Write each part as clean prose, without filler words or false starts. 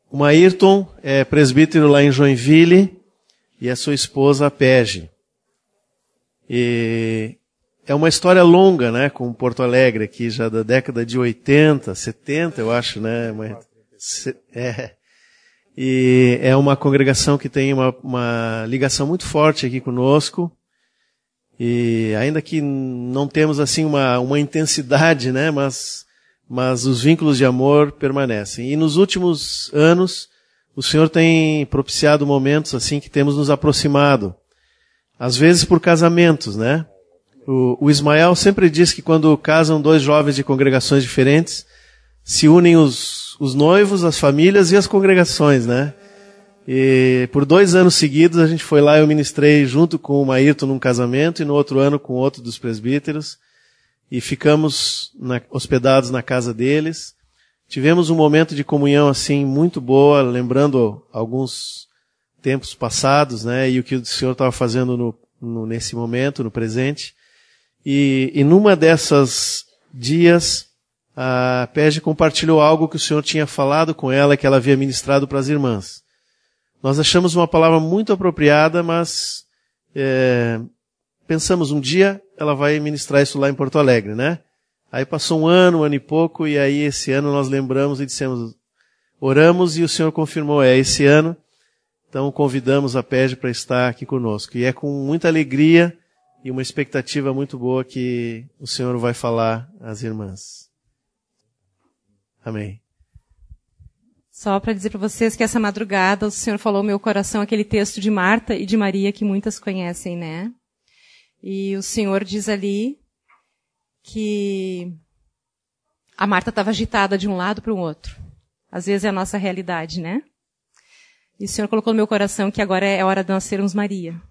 O Ayrton é presbítero lá em Joinville e a sua esposa, a Pege. E é uma história longa, né, com Porto Alegre aqui, já da década de 80, 70, eu acho, né? E é uma congregação que tem uma ligação muito forte aqui conosco. E ainda que não temos assim uma intensidade, né, mas os vínculos de amor permanecem. E nos últimos anos, o Senhor tem propiciado momentos assim que temos nos aproximado. Às vezes por casamentos, né? O Ismael sempre diz que quando casam dois jovens de congregações diferentes, se unem os noivos, as famílias e as congregações, né? E por 2 anos seguidos a gente foi lá e eu ministrei junto com o Ayrton num casamento e no outro ano com outro dos presbíteros. E ficamos hospedados na casa deles. Tivemos um momento de comunhão assim muito boa, lembrando alguns tempos passados, né? E o que o Senhor estava fazendo nesse momento, no presente. E numa dessas dias, a Pege compartilhou algo que o Senhor tinha falado com ela, que ela havia ministrado para as irmãs. Nós achamos uma palavra muito apropriada, mas pensamos, um dia ela vai ministrar isso lá em Porto Alegre, né? Aí passou um ano e pouco, e aí esse ano nós lembramos e dissemos, oramos e o Senhor confirmou, esse ano. Então convidamos a Pege para estar aqui conosco. E é com muita alegria e uma expectativa muito boa que o Senhor vai falar às irmãs. Amém. Só para dizer para vocês que essa madrugada o Senhor falou ao meu coração aquele texto de Marta e de Maria que muitas conhecem, né? E o Senhor diz ali que a Marta estava agitada de um lado para o outro. Às vezes é a nossa realidade, né? E o Senhor colocou no meu coração que agora é hora de nós sermos Maria.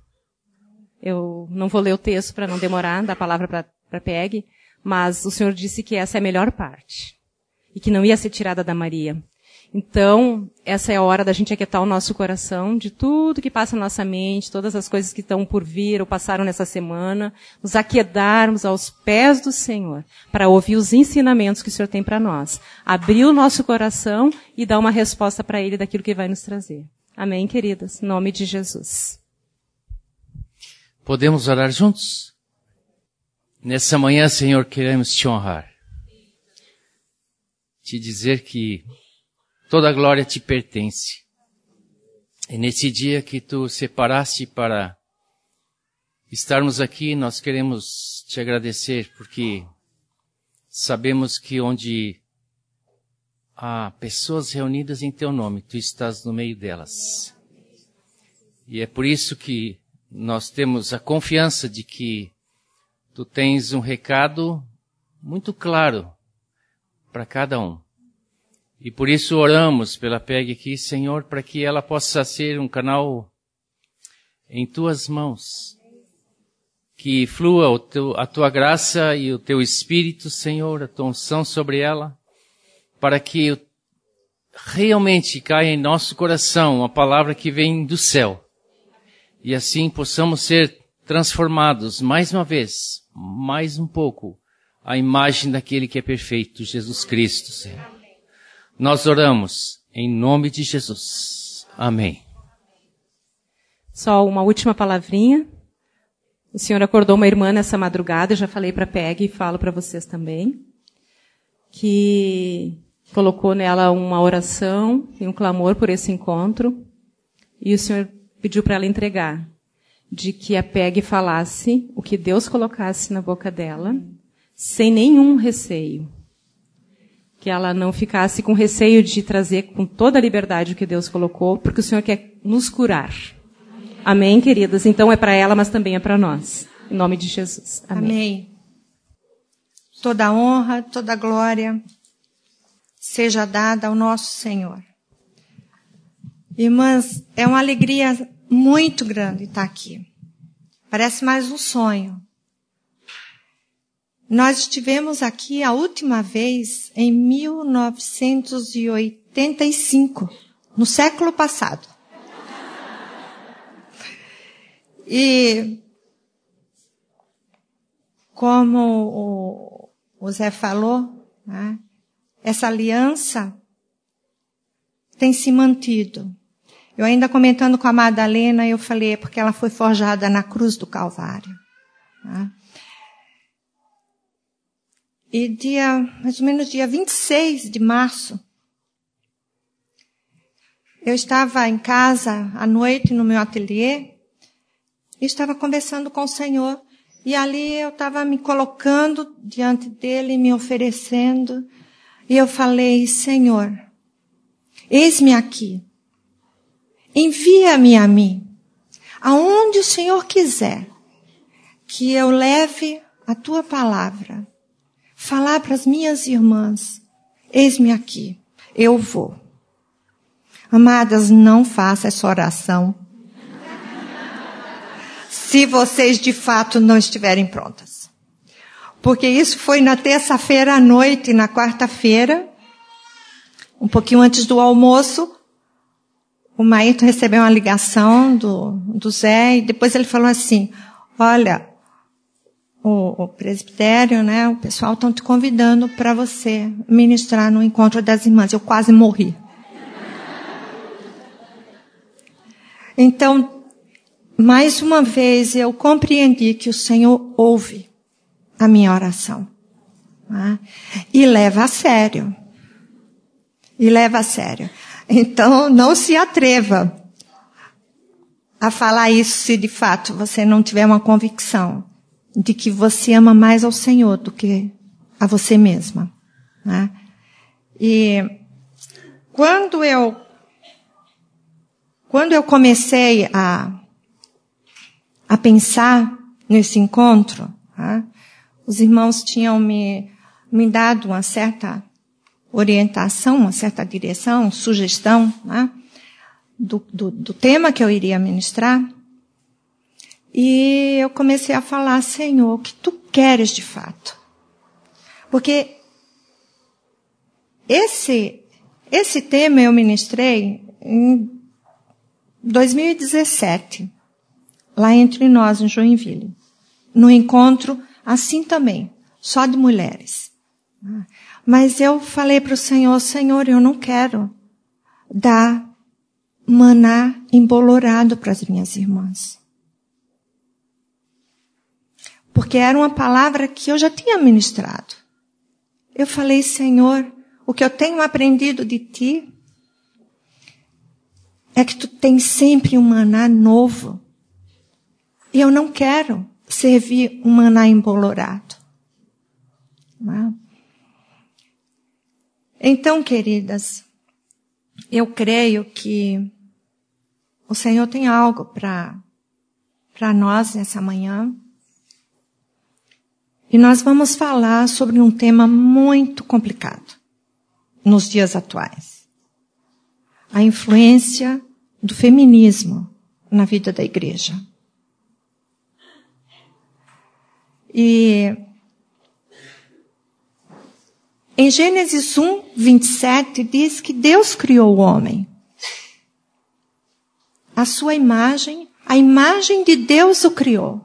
Eu não vou ler o texto para não demorar, dar a palavra para Peg, mas o Senhor disse que essa é a melhor parte. E que não ia ser tirada da Maria. Então, essa é a hora da gente aquietar o nosso coração de tudo que passa na nossa mente, todas as coisas que estão por vir ou passaram nessa semana, nos aquietarmos aos pés do Senhor, para ouvir os ensinamentos que o Senhor tem para nós. Abrir o nosso coração e dar uma resposta para Ele daquilo que Ele vai nos trazer. Amém, queridas? Em nome de Jesus. Podemos orar juntos? Nessa manhã, Senhor, queremos te honrar. Te dizer que toda a glória te pertence. E nesse dia que tu separaste para estarmos aqui, nós queremos te agradecer, porque sabemos que onde há pessoas reunidas em teu nome, tu estás no meio delas. E é por isso que nós temos a confiança de que tu tens um recado muito claro para cada um. E por isso oramos pela Peg aqui, Senhor, para que ela possa ser um canal em tuas mãos. Que flua a tua graça e o teu Espírito, Senhor, a tua unção sobre ela, para que realmente caia em nosso coração a palavra que vem do céu. E assim possamos ser transformados mais uma vez, mais um pouco, à imagem daquele que é perfeito, Jesus Cristo, Senhor. Nós oramos em nome de Jesus. Amém. Só uma última palavrinha. O Senhor acordou uma irmã nessa madrugada, eu já falei para a Peg e falo para vocês também, que colocou nela uma oração e um clamor por esse encontro, e o Senhor pediu para ela entregar, de que a Peg falasse o que Deus colocasse na boca dela, sem nenhum receio. Que ela não ficasse com receio de trazer com toda a liberdade o que Deus colocou, porque o Senhor quer nos curar. Amém, queridas? Então é para ela, mas também é para nós. Em nome de Jesus. Amém. Amém. Toda honra, toda glória seja dada ao nosso Senhor. Irmãs, é uma alegria muito grande estar aqui. Parece mais um sonho. Nós estivemos aqui a última vez em 1985, no século passado. E, como o Zé falou, né, essa aliança tem se mantido. Eu ainda comentando com a Madalena, eu falei, porque ela foi forjada na cruz do Calvário. Tá? E mais ou menos dia 26 de março, eu estava em casa à noite no meu ateliê e estava conversando com o Senhor. E ali eu estava me colocando diante dele, me oferecendo. E eu falei, Senhor, eis-me aqui. Envia-me a mim. Aonde o Senhor quiser que eu leve a tua palavra. Falar para as minhas irmãs. Eis-me aqui. Eu vou. Amadas, não faça essa oração se vocês de fato não estiverem prontas. Porque isso foi na terça-feira à noite, na quarta-feira, um pouquinho antes do almoço, o Maíto recebeu uma ligação do Zé, e depois ele falou assim, olha, o presbitério, né, o pessoal estão te convidando para você ministrar no encontro das irmãs. Eu quase morri. Então, mais uma vez eu compreendi que o Senhor ouve a minha oração. Tá? E leva a sério. Então, não se atreva a falar isso se de fato você não tiver uma convicção de que você ama mais ao Senhor do que a você mesma. Tá? E quando eu comecei a pensar nesse encontro, tá? Os irmãos tinham me dado uma certa orientação, uma certa direção, sugestão, tá? do tema que eu iria ministrar. E eu comecei a falar, Senhor, o que tu queres de fato? Porque esse tema eu ministrei em 2017, lá entre nós, em Joinville. No encontro, assim também, só de mulheres. Mas eu falei para o Senhor, Senhor, eu não quero dar maná embolorado para as minhas irmãs. Porque era uma palavra que eu já tinha ministrado. Eu falei, Senhor, o que eu tenho aprendido de Ti é que Tu tens sempre um maná novo. E eu não quero servir um maná embolorado. Não. Então, queridas, eu creio que o Senhor tem algo para nós nessa manhã. E nós vamos falar sobre um tema muito complicado nos dias atuais. A influência do feminismo na vida da igreja. E em Gênesis 1, 27, diz que Deus criou o homem. A sua imagem, a imagem de Deus o criou.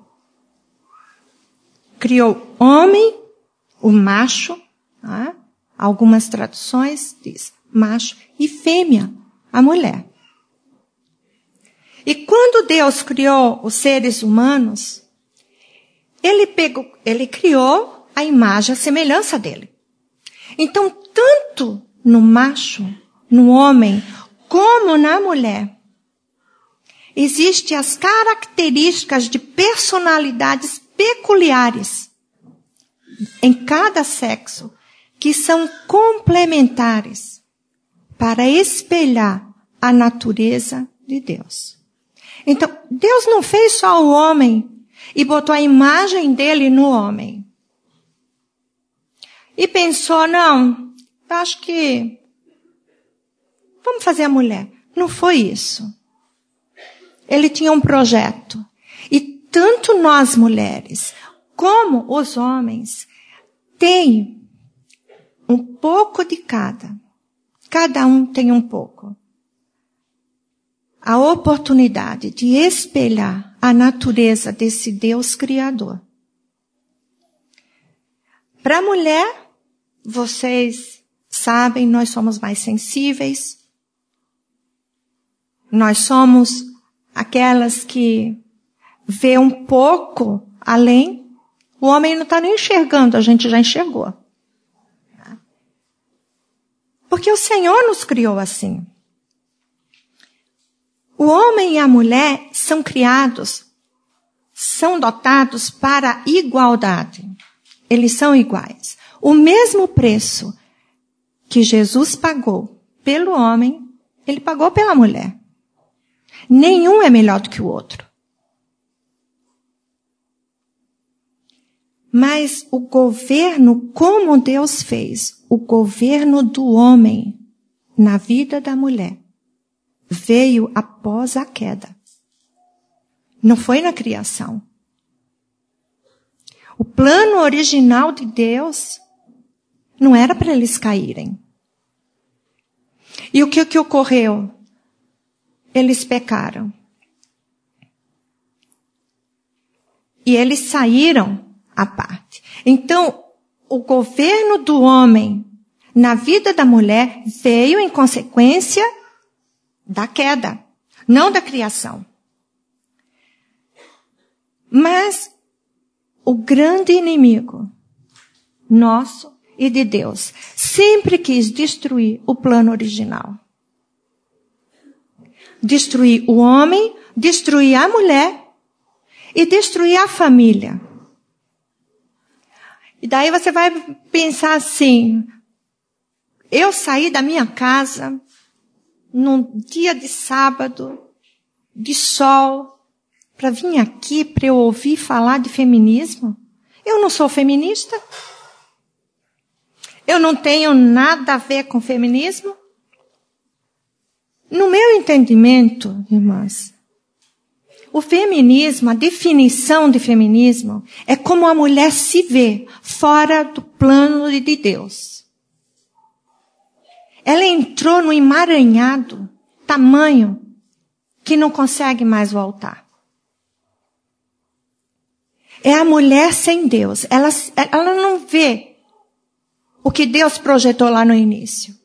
Criou homem, o macho, tá? Algumas traduções diz macho, e fêmea, a mulher. E quando Deus criou os seres humanos, ele criou a imagem, a semelhança dele. Então, tanto no macho, no homem, como na mulher, existem as características de personalidades peculiares em cada sexo, que são complementares para espelhar a natureza de Deus. Então, Deus não fez só o homem e botou a imagem dele no homem. E pensou, não, eu acho que vamos fazer a mulher. Não foi isso. Ele tinha um projeto. E tanto nós mulheres como os homens têm um pouco de cada. Cada um tem um pouco. A oportunidade de espelhar a natureza desse Deus Criador. Para a mulher, vocês sabem, nós somos mais sensíveis, nós somos aquelas que vê um pouco além. O homem não está nem enxergando, a gente já enxergou. Porque o Senhor nos criou assim. O homem e a mulher são criados, são dotados para a igualdade. Eles são iguais. O mesmo preço que Jesus pagou pelo homem, ele pagou pela mulher. Nenhum é melhor do que o outro. Mas o governo, como Deus fez, o governo do homem na vida da mulher, veio após a queda. Não foi na criação. O plano original de Deus não era para eles caírem. E o que ocorreu? Eles pecaram. E eles saíram à parte. Então, o governo do homem na vida da mulher veio em consequência da queda, não da criação. Mas o grande inimigo nosso e de Deus sempre quis destruir o plano original. Destruir o homem, destruir a mulher e destruir a família. E daí você vai pensar assim, eu saí da minha casa num dia de sábado, de sol, para vir aqui para eu ouvir falar de feminismo? Eu não sou feminista. Eu não tenho nada a ver com feminismo. No meu entendimento, irmãs, o feminismo, a definição de feminismo, é como a mulher se vê fora do plano de Deus. Ela entrou no emaranhado tamanho que não consegue mais voltar. É a mulher sem Deus. Ela não vê o que Deus projetou lá no início.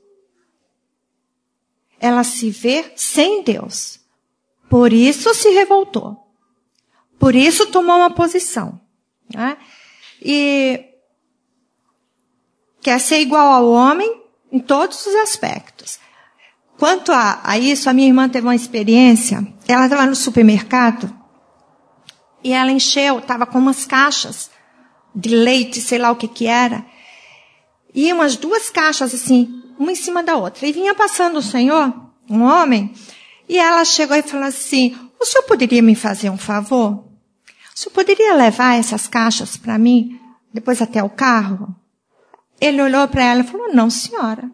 Ela se vê sem Deus. Por isso se revoltou. Por isso tomou uma posição. Né? E quer ser igual ao homem em todos os aspectos. Quanto a isso, a minha irmã teve uma experiência. Ela estava no supermercado e ela encheu, estava com umas caixas de leite, sei lá o que era. E umas 2 caixas assim, uma em cima da outra. E vinha passando o senhor, um homem, e ela chegou e falou assim, o senhor poderia me fazer um favor? O senhor poderia levar essas caixas para mim, depois até o carro? Ele olhou para ela e falou, não, senhora.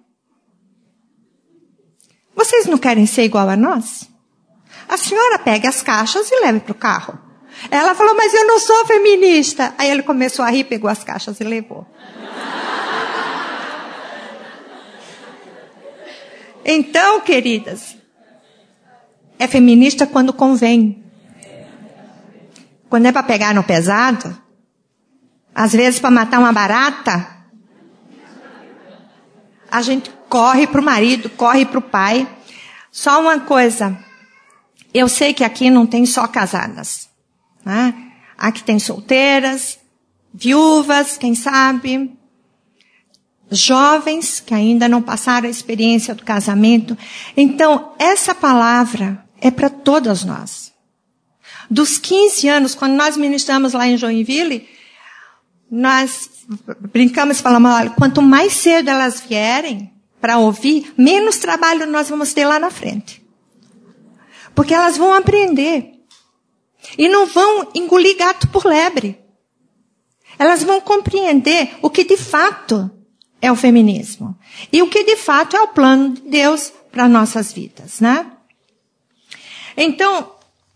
Vocês não querem ser igual a nós? A senhora pega as caixas e leva para o carro. Ela falou, mas eu não sou feminista. Aí ele começou a rir, pegou as caixas e levou. Então, queridas, é feminista quando convém. Quando é para pegar no pesado, às vezes para matar uma barata, a gente corre para o marido, corre para o pai. Só uma coisa, eu sei que aqui não tem só casadas. Né? Aqui tem solteiras, viúvas, quem sabe, jovens que ainda não passaram a experiência do casamento. Então, essa palavra é para todas nós. Dos 15 anos, quando nós ministramos lá em Joinville, nós brincamos e falamos, olha, quanto mais cedo elas vierem para ouvir, menos trabalho nós vamos ter lá na frente. Porque elas vão aprender. E não vão engolir gato por lebre. Elas vão compreender o que de fato é o feminismo. E o que de fato é o plano de Deus para nossas vidas, né? Então,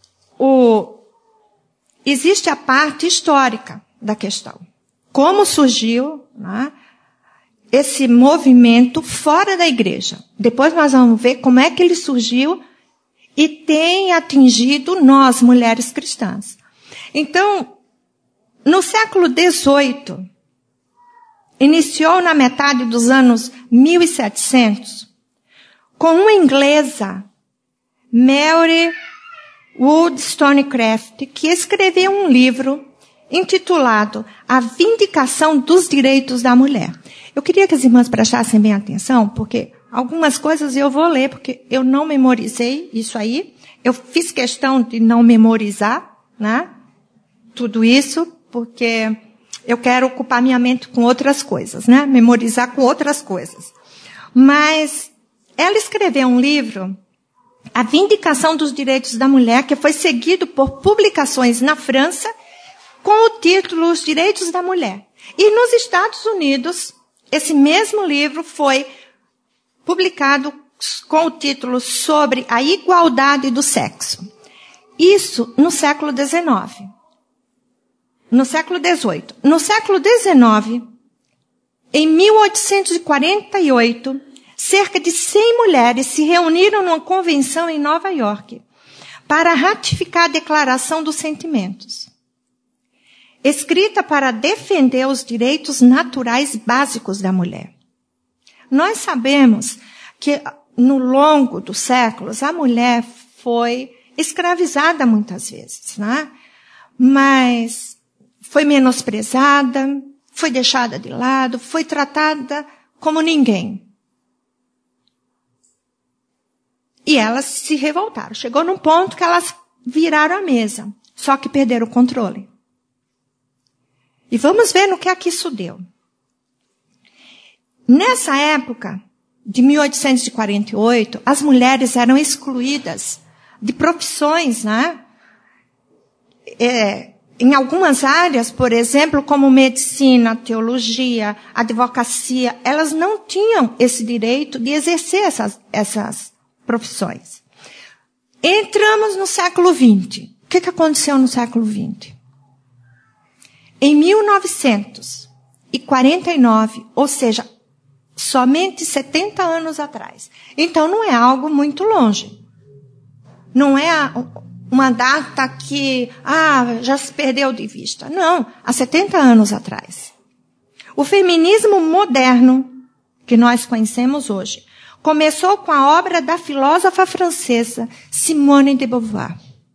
existe a parte histórica da questão. Como surgiu, né, esse movimento fora da igreja. Depois nós vamos ver como é que ele surgiu e tem atingido nós, mulheres cristãs. Então, no século XVIII, iniciou na metade dos anos 1700, com uma inglesa Mary Wollstonecraft, que escreveu um livro intitulado A Vindicação dos Direitos da Mulher. Eu queria que as irmãs prestassem bem atenção, porque algumas coisas eu vou ler, porque eu não memorizei isso aí. Eu fiz questão de não memorizar, né? Tudo isso, porque eu quero ocupar minha mente com outras coisas, né? Memorizar com outras coisas. Mas ela escreveu um livro, A Vindicação dos Direitos da Mulher, que foi seguido por publicações na França com o título Os Direitos da Mulher. E nos Estados Unidos, esse mesmo livro foi publicado com o título Sobre a Igualdade do Sexo. Isso no século XIX. No século XVIII. No século XIX, em 1848, cerca de 100 mulheres se reuniram numa convenção em Nova York para ratificar a Declaração dos Sentimentos, escrita para defender os direitos naturais básicos da mulher. Nós sabemos que, no longo dos séculos, a mulher foi escravizada muitas vezes, né? Mas foi menosprezada, foi deixada de lado, foi tratada como ninguém. E elas se revoltaram. Chegou num ponto que elas viraram a mesa, só que perderam o controle. E vamos ver no que é que isso deu. Nessa época, de 1848, as mulheres eram excluídas de profissões, né? Em algumas áreas, por exemplo, como medicina, teologia, advocacia, elas não tinham esse direito de exercer essas profissões. Entramos no século XX. O que aconteceu no século XX? Em 1949, ou seja, somente 70 anos atrás. Então, não é algo muito longe. Não é uma data que, já se perdeu de vista. Não, há 70 anos atrás. O feminismo moderno, que nós conhecemos hoje, começou com a obra da filósofa francesa Simone de Beauvoir,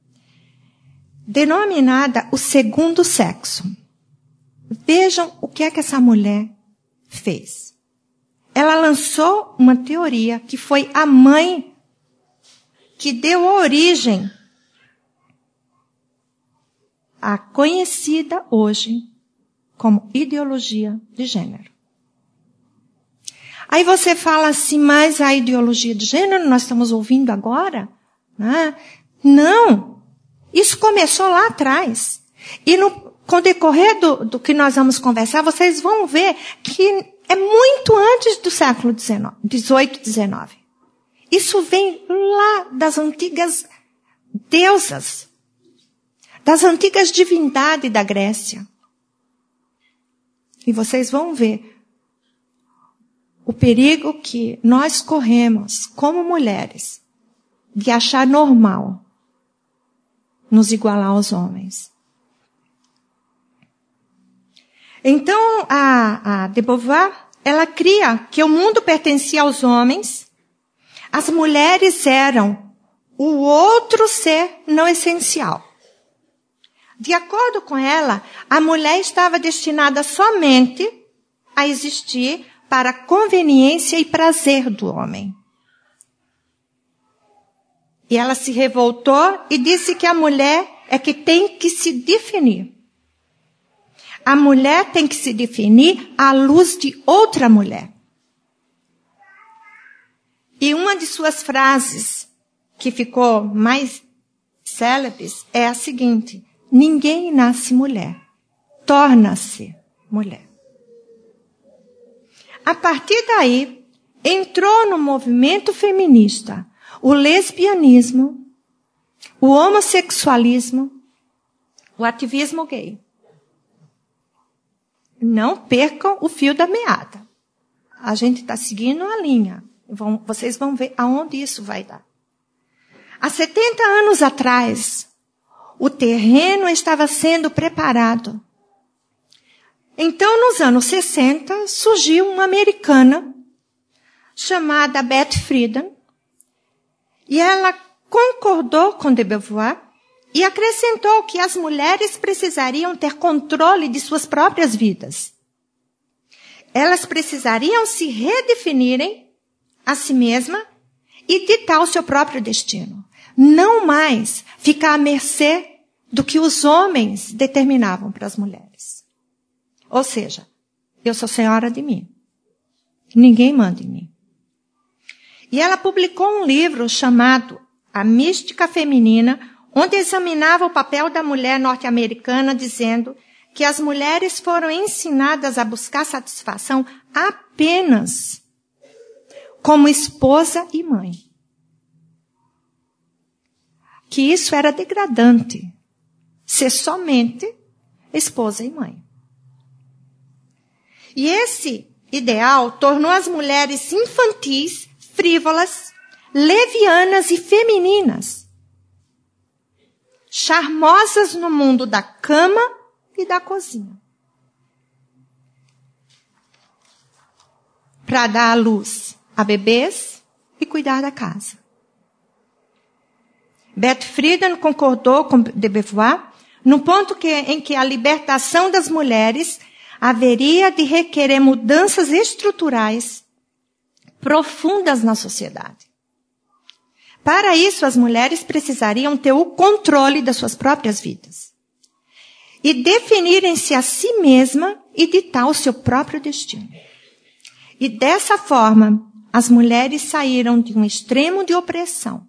denominada O Segundo Sexo. Vejam o que é que essa mulher fez. Ela lançou uma teoria que foi a mãe que deu origem à conhecida hoje como ideologia de gênero. Aí você fala assim, mas a ideologia de gênero nós estamos ouvindo agora? Né? Não. Isso começou lá atrás. E com o decorrer do que nós vamos conversar, vocês vão ver que é muito antes do século XVIII, XIX. Isso vem lá das antigas deusas, das antigas divindades da Grécia. E vocês vão ver o perigo que nós corremos como mulheres de achar normal nos igualar aos homens. Então, a de Beauvoir, ela cria que o mundo pertencia aos homens, as mulheres eram o outro ser não essencial. De acordo com ela, a mulher estava destinada somente a existir para a conveniência e prazer do homem. E ela se revoltou e disse que a mulher é que tem que se definir. A mulher tem que se definir à luz de outra mulher. E uma de suas frases que ficou mais célebres é a seguinte: ninguém nasce mulher, torna-se mulher. A partir daí, entrou no movimento feminista o lesbianismo, o homossexualismo, o ativismo gay. Não percam o fio da meada. A gente está seguindo a linha. Vocês vão ver aonde isso vai dar. Há 70 anos atrás, o terreno estava sendo preparado. Então, nos anos 60, surgiu uma americana chamada Beth Friedan, e ela concordou com de Beauvoir e acrescentou que as mulheres precisariam ter controle de suas próprias vidas. Elas precisariam se redefinirem a si mesma e ditar o seu próprio destino. Não mais ficar à mercê do que os homens determinavam para as mulheres. Ou seja, eu sou senhora de mim. Ninguém manda em mim. E ela publicou um livro chamado A Mística Feminina, onde examinava o papel da mulher norte-americana, dizendo que as mulheres foram ensinadas a buscar satisfação apenas como esposa e mãe. Que isso era degradante, ser somente esposa e mãe. E esse ideal tornou as mulheres infantis, frívolas, levianas e femininas, charmosas no mundo da cama e da cozinha, para dar à luz a bebês e cuidar da casa. Beth Friedan concordou com de Beauvoir no ponto em que a libertação das mulheres haveria de requerer mudanças estruturais profundas na sociedade. Para isso, as mulheres precisariam ter o controle das suas próprias vidas e definirem-se a si mesma e ditar o seu próprio destino. E dessa forma, as mulheres saíram de um extremo de opressão,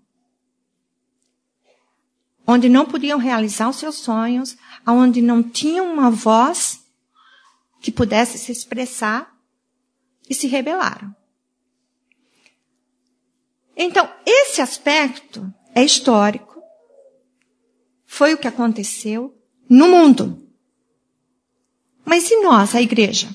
onde não podiam realizar os seus sonhos, onde não tinham uma voz que pudesse se expressar, e se rebelaram. Então, esse aspecto é histórico. Foi o que aconteceu no mundo. Mas e nós, a igreja?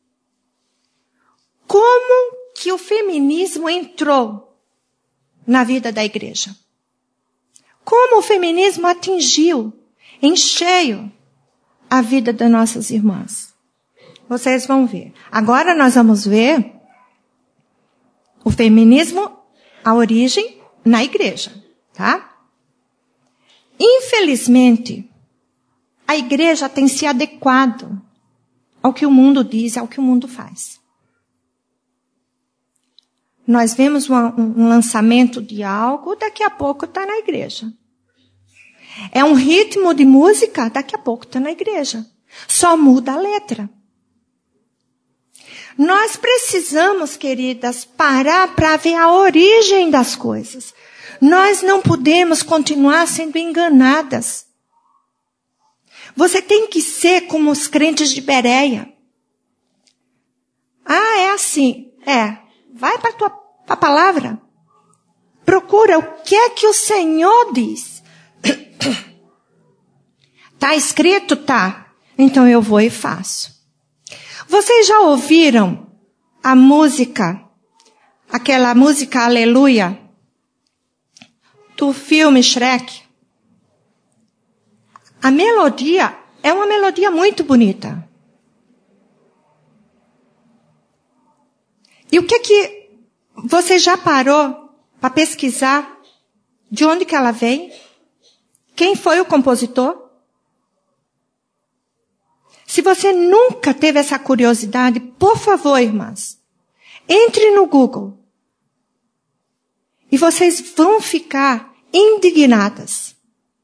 Como que o feminismo entrou na vida da igreja? Como o feminismo atingiu em cheio a vida das nossas irmãs? Vocês vão ver. Agora nós vamos ver o feminismo, a origem na igreja, tá? Infelizmente, a igreja tem se adequado ao que o mundo diz, ao que o mundo faz. Nós vemos um lançamento de algo, daqui a pouco está na igreja. É um ritmo de música, daqui a pouco está na igreja. Só muda a letra. Nós precisamos, queridas, parar para ver a origem das coisas. Nós não podemos continuar sendo enganadas. Você tem que ser como os crentes de Bereia. Ah, é assim. Vai para a palavra. Procura o que é que o Senhor diz. Tá escrito? Tá. Então eu vou e faço. Vocês já ouviram a música, aquela música Aleluia, do filme Shrek? A melodia é uma melodia muito bonita. E o que você já parou para pesquisar de onde que ela vem? Quem foi o compositor? Se você nunca teve essa curiosidade, por favor, irmãs, entre no Google. E vocês vão ficar indignadas.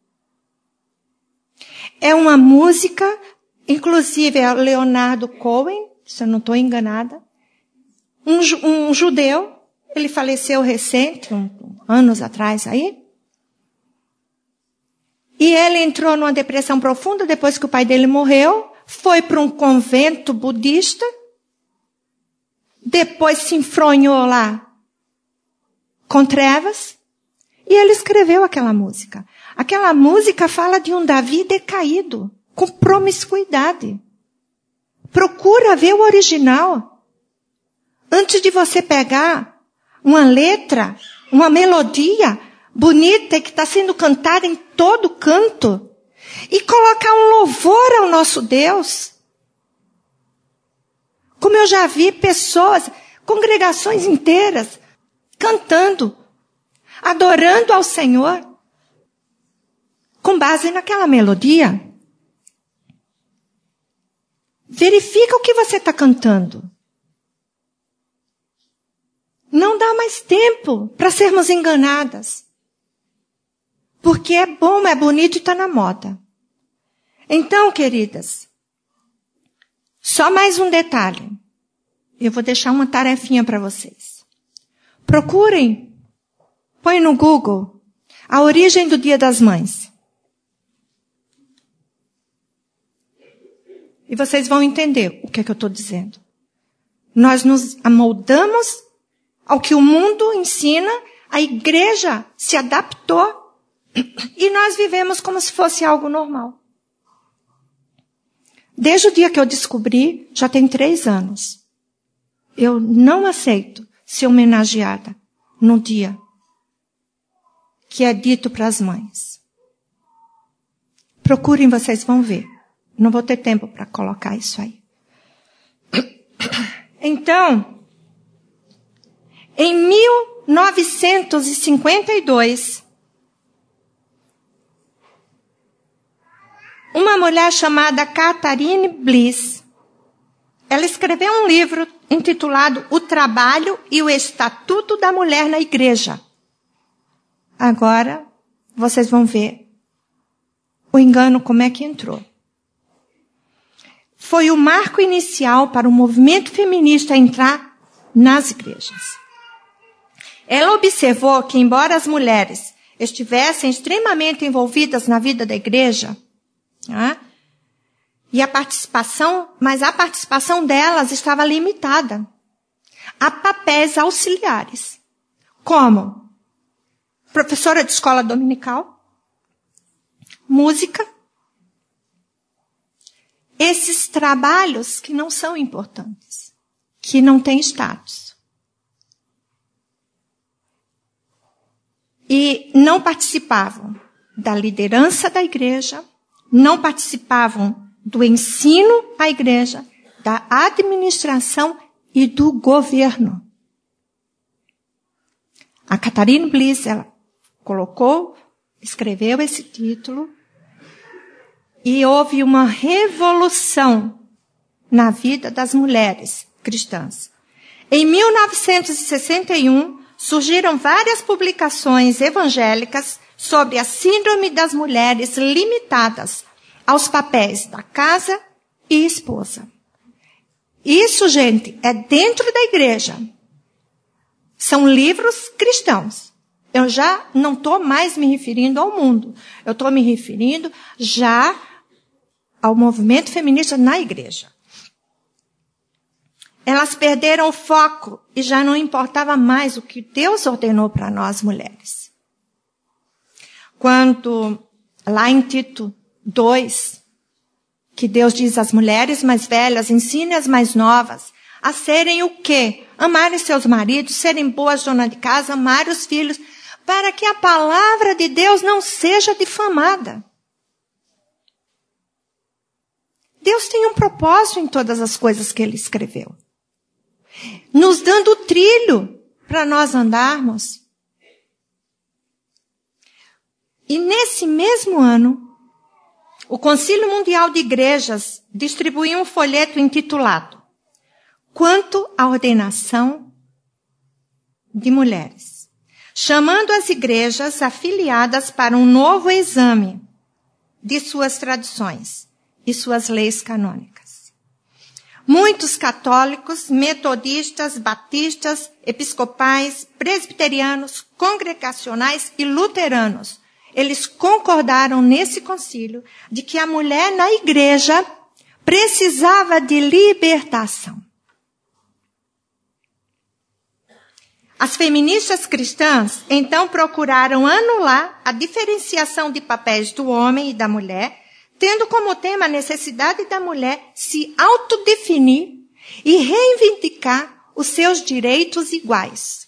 É uma música, inclusive é Leonardo Cohen, se eu não estou enganada, um judeu, ele faleceu recente, anos atrás aí. E ele entrou numa depressão profunda depois que o pai dele morreu. Foi para um convento budista, depois se enfronhou lá com trevas, e ele escreveu aquela música. Aquela música fala de um Davi decaído, com promiscuidade. Procura ver o original. Antes de você pegar uma letra, uma melodia bonita que está sendo cantada em todo canto, e colocar um louvor ao nosso Deus. Como eu já vi pessoas, congregações inteiras, cantando. adorando ao Senhor com base naquela melodia. Verifica o que você está cantando. Não dá mais tempo para sermos enganadas. Porque é bom, é bonito e está na moda. Então, queridas, só mais um detalhe. Eu vou deixar uma tarefinha para vocês. Procurem, põe no Google, a origem do Dia das Mães. E vocês vão entender o que é que eu estou dizendo. Nós nos amoldamos ao que o mundo ensina, a igreja se adaptou e nós vivemos como se fosse algo normal. Desde o dia que eu descobri, já tem 3 anos. Eu não aceito ser homenageada no dia que é dito para as mães. Procurem, vocês vão ver. Não vou ter tempo para colocar isso aí. Então, em 1952, uma mulher chamada Catherine Bliss, ela escreveu um livro intitulado O Trabalho e o Estatuto da Mulher na Igreja. Agora, vocês vão ver o engano como é que entrou. Foi o marco inicial para o movimento feminista entrar nas igrejas. Ela observou que, embora as mulheres estivessem extremamente envolvidas na vida da igreja, mas a participação delas estava limitada a papéis auxiliares, como professora de escola dominical, música, esses trabalhos que não são importantes, que não têm status. E não participavam da liderança da igreja, não participavam do ensino à igreja, da administração e do governo. A Catherine Bliss, ela escreveu esse título, e houve uma revolução na vida das mulheres cristãs. Em 1961, surgiram várias publicações evangélicas sobre a síndrome das mulheres limitadas aos papéis da casa e esposa. Isso, gente, é dentro da igreja. São livros cristãos. Eu já não estou mais me referindo ao mundo. Eu estou me referindo já ao movimento feminista na igreja. Elas perderam o foco e já não importava mais o que Deus ordenou para nós mulheres. Quando, lá em Tito 2, que Deus diz às mulheres mais velhas, ensine as mais novas a serem o quê? Amarem seus maridos, serem boas donas de casa, amar os filhos, para que a palavra de Deus não seja difamada. Deus tem um propósito em todas as coisas que Ele escreveu, nos dando o trilho para nós andarmos. E nesse mesmo ano, o Concílio Mundial de Igrejas distribuiu um folheto intitulado Quanto à Ordenação de Mulheres, chamando as igrejas afiliadas para um novo exame de suas tradições e suas leis canônicas. Muitos católicos, metodistas, batistas, episcopais, presbiterianos, congregacionais e luteranos, eles concordaram nesse concílio de que a mulher na igreja precisava de libertação. As feministas cristãs, então, procuraram anular a diferenciação de papéis do homem e da mulher, tendo como tema a necessidade da mulher se autodefinir e reivindicar os seus direitos iguais.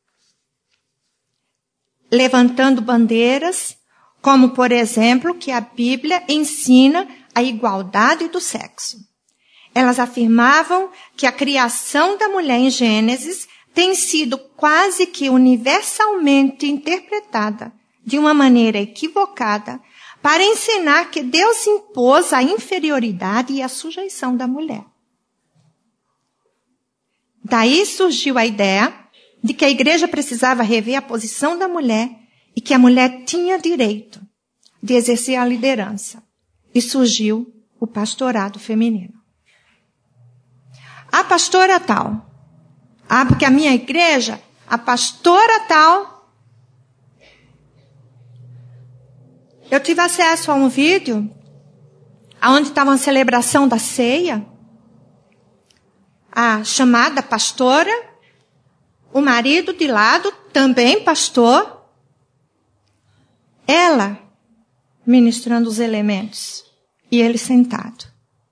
Levantando bandeiras, como, por exemplo, que a Bíblia ensina a igualdade do sexo. Elas afirmavam que a criação da mulher em Gênesis tem sido quase que universalmente interpretada de uma maneira equivocada para ensinar que Deus impôs a inferioridade e a sujeição da mulher. Daí surgiu a ideia de que a igreja precisava rever a posição da mulher e que a mulher tinha direito de exercer a liderança. E surgiu o pastorado feminino. A pastora tal. Porque a minha igreja, a pastora tal. Eu tive acesso a um vídeo onde estava uma celebração da ceia. A chamada pastora, o marido de lado, também pastor. Ela ministrando os elementos e ele sentado.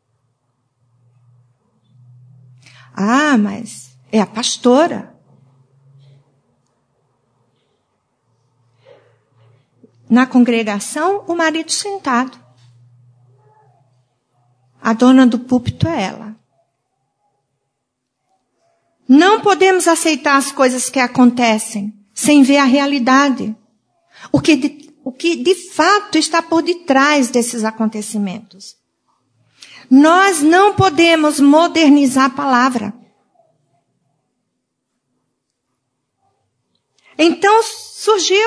Mas é a pastora. Na congregação, o marido sentado. A dona do púlpito é ela. Não podemos aceitar as coisas que acontecem sem ver a realidade. O que de fato está por detrás desses acontecimentos. Nós não podemos modernizar a palavra. Então surgiu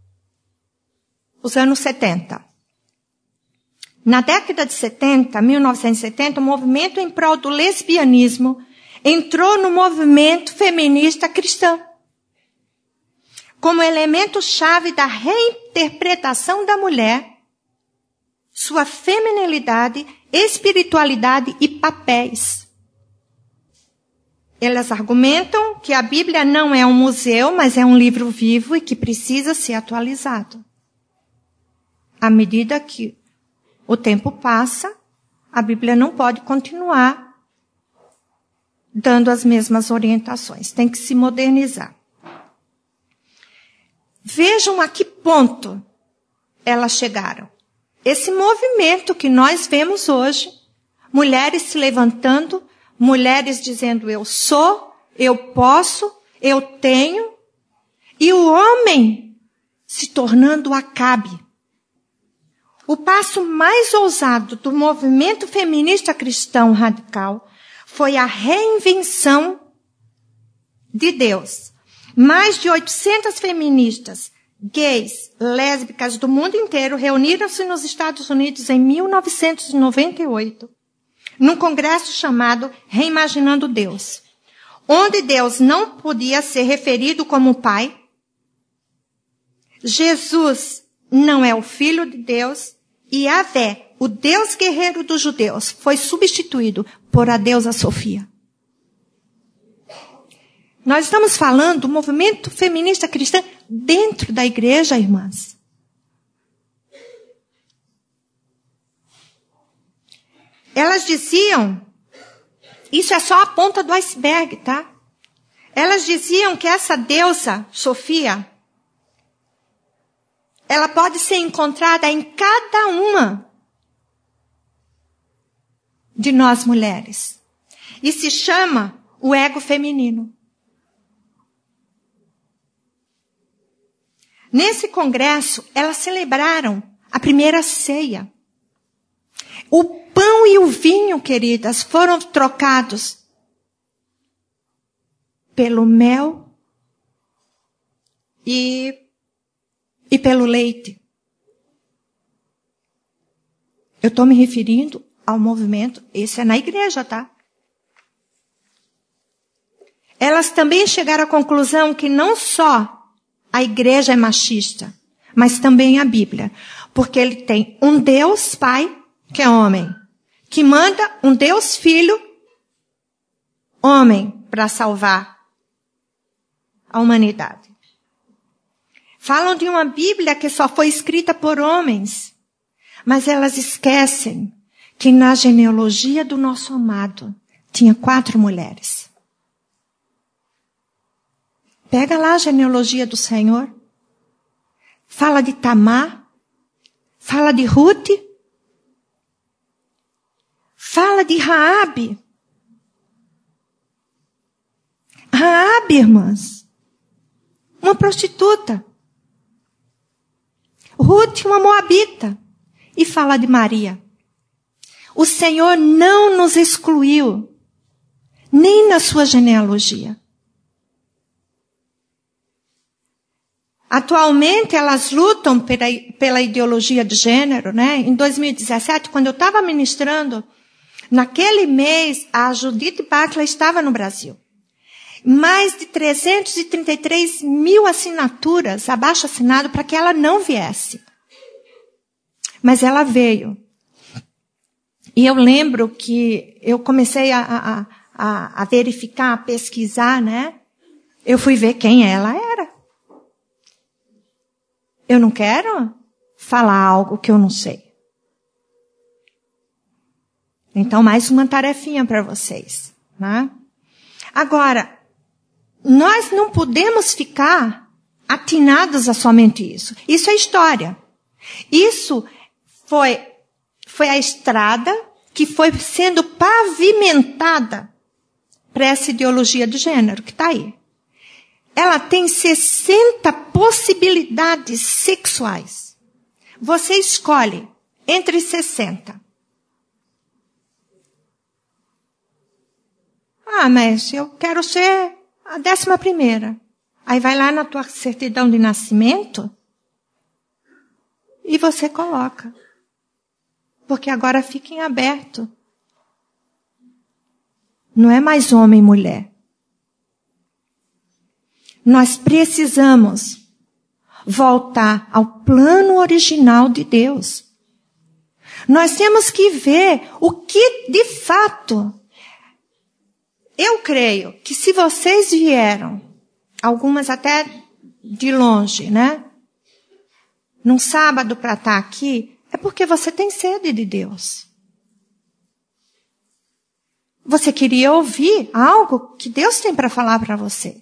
os anos 70. Na década de 70, 1970, o movimento em prol do lesbianismo entrou no movimento feminista cristão, como elemento-chave da reinterpretação da mulher, sua feminilidade, espiritualidade e papéis. Elas argumentam que a Bíblia não é um museu, mas é um livro vivo e que precisa ser atualizado. À medida que o tempo passa, a Bíblia não pode continuar dando as mesmas orientações. Tem que se modernizar. Vejam a que ponto elas chegaram. Esse movimento que nós vemos hoje, mulheres se levantando, mulheres dizendo eu sou, eu posso, eu tenho, e o homem se tornando Acabe. O passo mais ousado do movimento feminista cristão radical foi a reinvenção de Deus. Mais de 800 feministas, gays, lésbicas do mundo inteiro reuniram-se nos Estados Unidos em 1998, num congresso chamado Reimaginando Deus, onde Deus não podia ser referido como Pai. Jesus não é o Filho de Deus e Yahvé, o Deus guerreiro dos judeus, foi substituído por a deusa Sofia. Nós estamos falando do movimento feminista cristão dentro da igreja, irmãs. Elas diziam, isso é só a ponta do iceberg, tá? Elas diziam que essa deusa, Sofia, ela pode ser encontrada em cada uma de nós mulheres. E se chama o ego feminino. Nesse congresso, elas celebraram a primeira ceia. O pão e o vinho, queridas, foram trocados pelo mel e pelo leite. Eu estou me referindo ao movimento, esse é na igreja, tá? Elas também chegaram à conclusão que não só a igreja é machista, mas também a Bíblia. Porque ele tem um Deus Pai, que é homem, que manda um Deus Filho, homem, para salvar a humanidade. Falam de uma Bíblia que só foi escrita por homens, mas elas esquecem que na genealogia do nosso amado tinha 4 mulheres. Pega lá a genealogia do Senhor. Fala de Tamar. Fala de Ruth. Fala de Raabe. Raabe, irmãs, uma prostituta. Ruth, uma moabita. E fala de Maria. O Senhor não nos excluiu, nem na sua genealogia. Atualmente, elas lutam pela ideologia de gênero, né? Em 2017, quando eu estava ministrando, naquele mês, a Judith Butler estava no Brasil. Mais de 333 mil assinaturas, abaixo-assinado, para que ela não viesse. Mas ela veio. E eu lembro que eu comecei a verificar, a pesquisar, né? Eu fui ver quem ela era. Eu não quero falar algo que eu não sei. Então, mais uma tarefinha para vocês, né? Agora, nós não podemos ficar atinados a somente isso. Isso é história. Isso foi a estrada que foi sendo pavimentada para essa ideologia de gênero que está aí. Ela tem 60 possibilidades sexuais. Você escolhe entre 60. Ah, mas eu quero ser a 11ª. Aí vai lá na tua certidão de nascimento e você coloca. Porque agora fica em aberto. Não é mais homem e mulher. Nós precisamos voltar ao plano original de Deus. Nós temos que ver o que de fato. Eu creio que se vocês vieram, algumas até de longe, né? Num sábado para estar aqui, é porque você tem sede de Deus. Você queria ouvir algo que Deus tem para falar para você.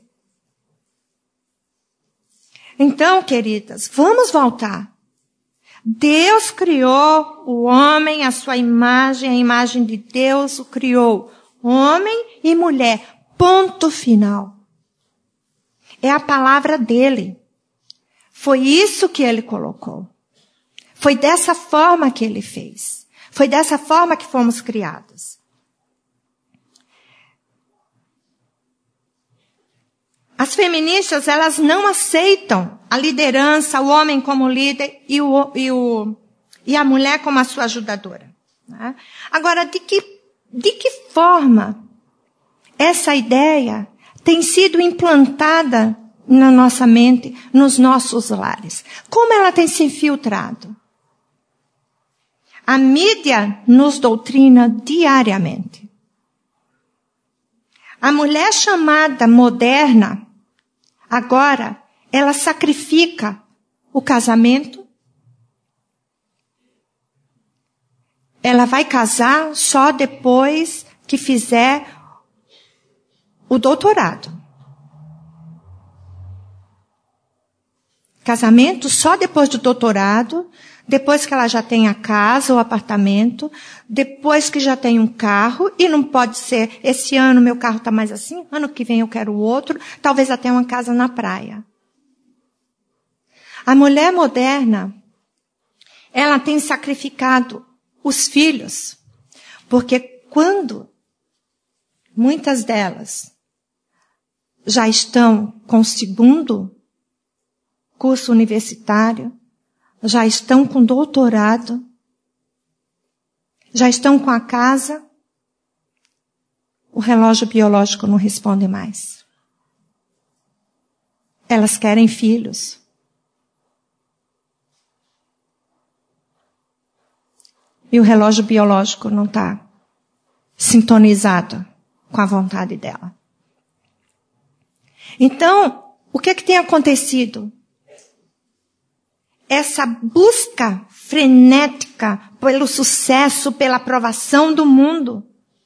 Então, queridas, vamos voltar. Deus criou o homem, a sua imagem, a imagem de Deus o criou. Homem e mulher. Ponto final. É a palavra dele. Foi isso que ele colocou. Foi dessa forma que ele fez. Foi dessa forma que fomos criados. As feministas, elas não aceitam a liderança, o homem como líder e a mulher como a sua ajudadora. Né? Agora, de que forma essa ideia tem sido implantada na nossa mente, nos nossos lares? Como ela tem se infiltrado? A mídia nos doutrina diariamente. A mulher chamada moderna, agora, ela sacrifica o casamento. Ela vai casar só depois que fizer o doutorado. Casamento só depois do doutorado, depois que ela já tem a casa ou apartamento, depois que já tem um carro, e não pode ser, esse ano meu carro está mais assim, ano que vem eu quero o outro, talvez até uma casa na praia. A mulher moderna, ela tem sacrificado os filhos, porque quando muitas delas já estão com o 2º curso universitário, já estão com doutorado, já estão com a casa, o relógio biológico não responde mais. Elas querem filhos. E o relógio biológico não está sintonizado com a vontade dela. Então, o que tem acontecido? Essa busca frenética pelo sucesso, pela aprovação do mundo,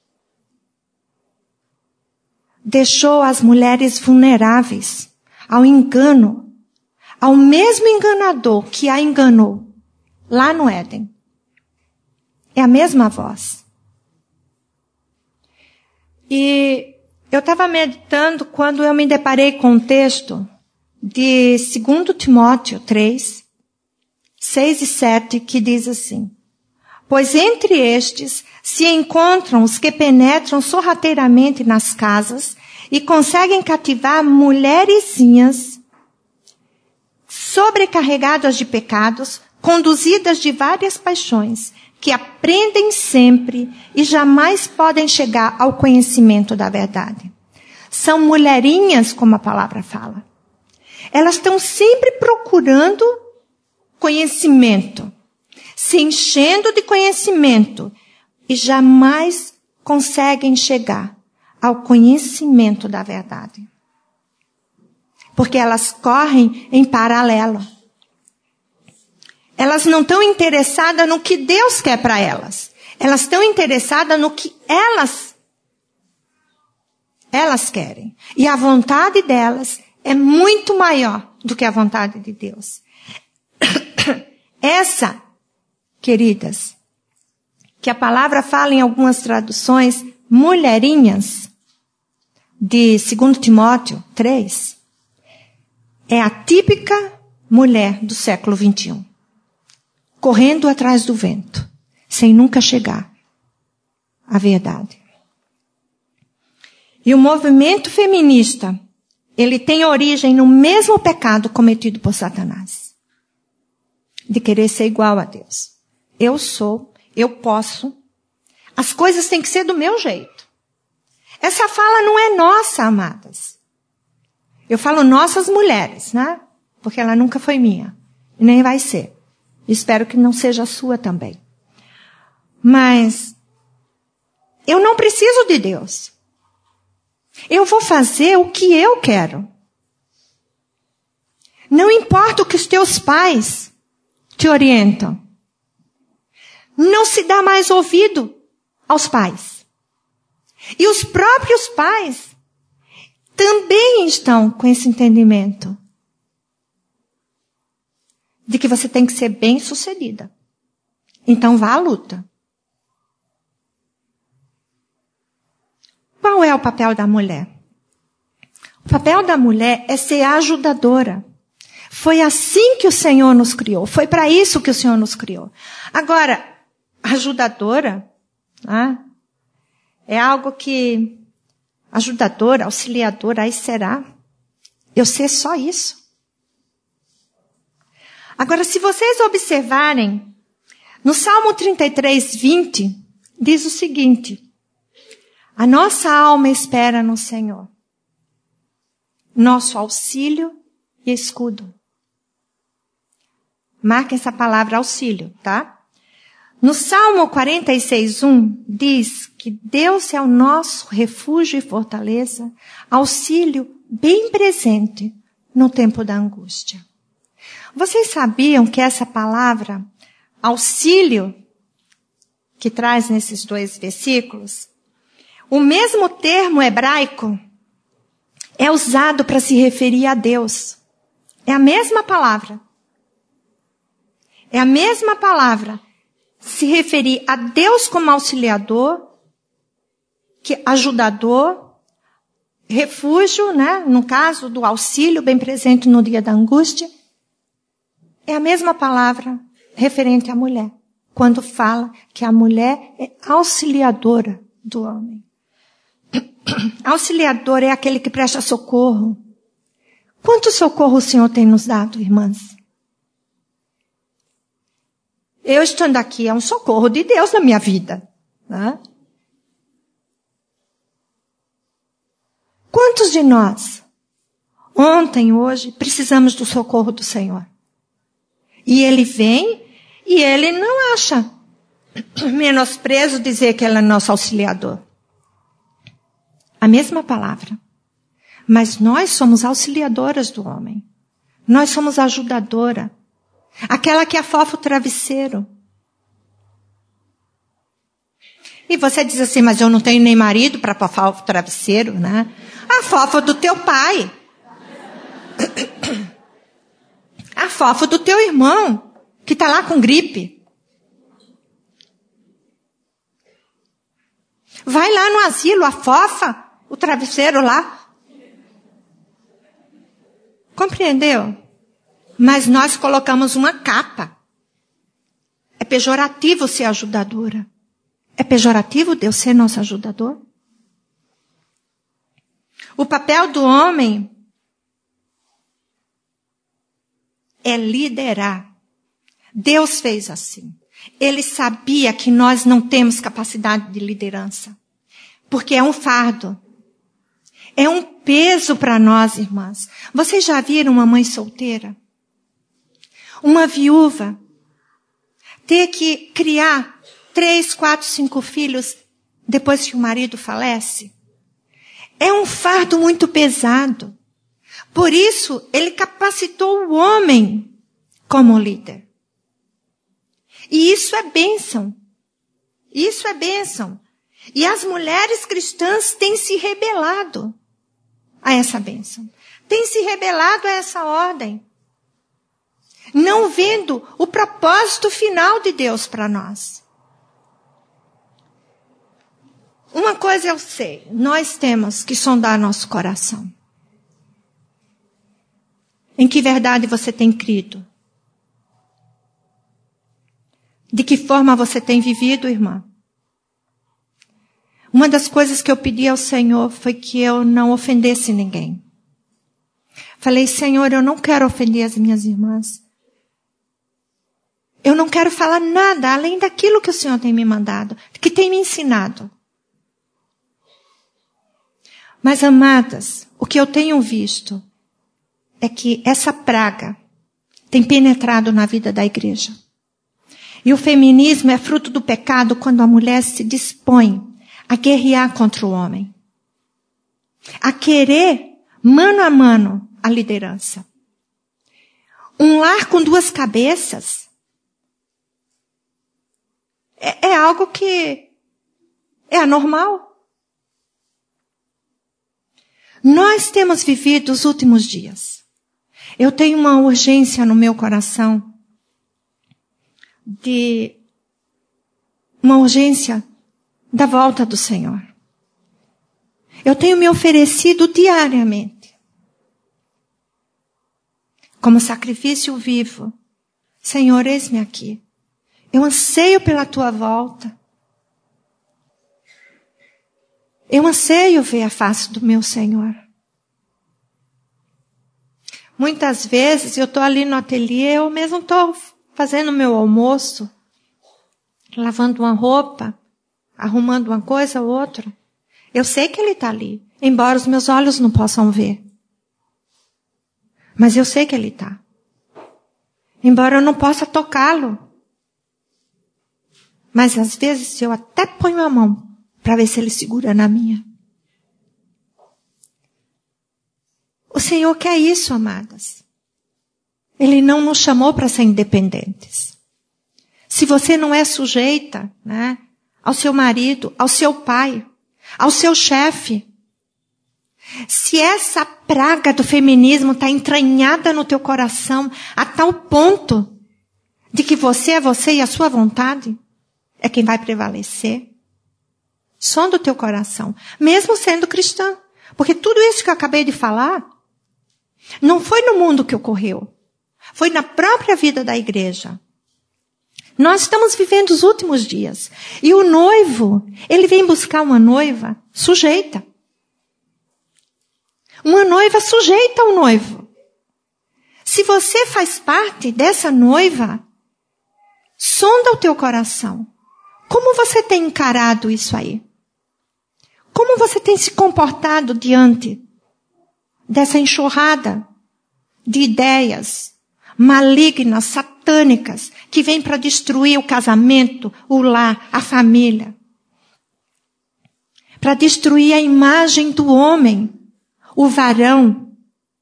deixou as mulheres vulneráveis ao engano, ao mesmo enganador que a enganou lá no Éden. É a mesma voz. E Eu estava meditando quando eu me deparei com um texto de 2 Timóteo 3, 6 e 7, que diz assim: pois entre estes se encontram os que penetram sorrateiramente nas casas e conseguem cativar mulherzinhas sobrecarregadas de pecados, conduzidas de várias paixões, que aprendem sempre e jamais podem chegar ao conhecimento da verdade. São mulherinhas, como a palavra fala. Elas estão sempre procurando conhecimento, se enchendo de conhecimento e jamais conseguem chegar ao conhecimento da verdade. Porque elas correm em paralelo. Elas não estão interessadas no que Deus quer para elas. Elas estão interessadas no que elas querem. E a vontade delas é muito maior do que a vontade de Deus. Essa, queridas, que a palavra fala em algumas traduções, mulherinhas, de 2 Timóteo 3, é a típica mulher do século 21. Correndo atrás do vento, sem nunca chegar à verdade. E o movimento feminista, ele tem origem no mesmo pecado cometido por Satanás. De querer ser igual a Deus. Eu sou, eu posso. As coisas têm que ser do meu jeito. Essa fala não é nossa, amadas. Eu falo nossas mulheres, né? Porque ela nunca foi minha. E nem vai ser. Espero que não seja a sua também. Mas eu não preciso de Deus. Eu vou fazer o que eu quero. Não importa o que os teus pais te orientam. Não se dá mais ouvido aos pais. E os próprios pais também estão com esse entendimento de que você tem que ser bem-sucedida. Então vá à luta. Qual é o papel da mulher? O papel da mulher é ser ajudadora. Foi assim que o Senhor nos criou. Foi para isso que o Senhor nos criou. Agora, ajudadora, é algo que... Ajudadora, auxiliadora, aí será? Eu sei só isso. Agora, se vocês observarem, no Salmo 33, 20, diz o seguinte: a nossa alma espera no Senhor, nosso auxílio e escudo. Marque essa palavra auxílio, tá? No Salmo 46, 1, diz que Deus é o nosso refúgio e fortaleza, auxílio bem presente no tempo da angústia. Vocês sabiam que essa palavra, auxílio, que traz nesses 2 versículos, o mesmo termo hebraico é usado para se referir a Deus. É a mesma palavra. É a mesma palavra. Se referir a Deus como auxiliador, que ajudador, refúgio, né? No caso do auxílio bem presente no dia da angústia. É a mesma palavra referente à mulher. Quando fala que a mulher é auxiliadora do homem. Auxiliador é aquele que presta socorro. Quanto socorro o Senhor tem nos dado, irmãs? Eu estando aqui é um socorro de Deus na minha vida. Né? Quantos de nós, ontem, hoje, precisamos do socorro do Senhor? E Ele vem e Ele não acha menosprezo dizer que Ele é nosso auxiliador. A mesma palavra. Mas nós somos auxiliadoras do homem. Nós somos ajudadora. Aquela que afofa o travesseiro. E você diz assim, mas eu não tenho nem marido para afofar o travesseiro, né? Afofa do teu pai. Afofa do teu irmão, que está lá com gripe. Vai lá no asilo, afofa o travesseiro lá. Compreendeu? Mas nós colocamos uma capa. É pejorativo ser ajudadora. É pejorativo Deus ser nosso ajudador? O papel do homem é liderar. Deus fez assim. Ele sabia que nós não temos capacidade de liderança. Porque é um fardo. É um peso para nós, irmãs. Vocês já viram uma mãe solteira? Uma viúva ter que criar 3, 4, 5 filhos depois que o marido falece? É um fardo muito pesado. Por isso, ele capacitou o homem como líder. E isso é bênção. Isso é bênção. E as mulheres cristãs têm se rebelado a essa bênção. Têm se rebelado a essa ordem. Não vendo o propósito final de Deus para nós. Uma coisa eu sei, nós temos que sondar nosso coração. Em que verdade você tem crido? De que forma você tem vivido, irmã? Uma das coisas que eu pedi ao Senhor foi que eu não ofendesse ninguém. Falei, Senhor, eu não quero ofender as minhas irmãs. Eu não quero falar nada além daquilo que o Senhor tem me mandado, que tem me ensinado. Mas, amadas, o que eu tenho visto é que essa praga tem penetrado na vida da igreja. E o feminismo é fruto do pecado quando a mulher se dispõe a guerrear contra o homem. A querer, mano a mano, a liderança. Um lar com 2 cabeças é algo que é anormal. Nós temos vivido os últimos dias. Eu tenho uma urgência no meu coração uma urgência da volta do Senhor. Eu tenho me oferecido diariamente como sacrifício vivo. Senhor, eis-me aqui. Eu anseio pela tua volta. Eu anseio ver a face do meu Senhor. Muitas vezes eu estou ali no ateliê, eu mesmo estou fazendo meu almoço, lavando uma roupa, arrumando uma coisa ou outra. Eu sei que Ele está ali, embora os meus olhos não possam ver. Mas eu sei que Ele está. Embora eu não possa tocá-lo. Mas às vezes eu até ponho a mão para ver se Ele segura na minha. O Senhor quer isso, amadas. Ele não nos chamou para ser independentes. Se você não é sujeita, né, ao seu marido, ao seu pai, ao seu chefe, se essa praga do feminismo está entranhada no teu coração a tal ponto de que você é você e a sua vontade é quem vai prevalecer, sonda o teu coração, mesmo sendo cristã. Porque tudo isso que eu acabei de falar não foi no mundo que ocorreu. Foi na própria vida da igreja. Nós estamos vivendo os últimos dias. E o noivo, ele vem buscar uma noiva sujeita. Uma noiva sujeita ao noivo. Se você faz parte dessa noiva, sonda o teu coração. Como você tem encarado isso aí? Como você tem se comportado diante dessa enxurrada de ideias malignas, satânicas, que vêm para destruir o casamento, o lar, a família? Para destruir a imagem do homem, o varão.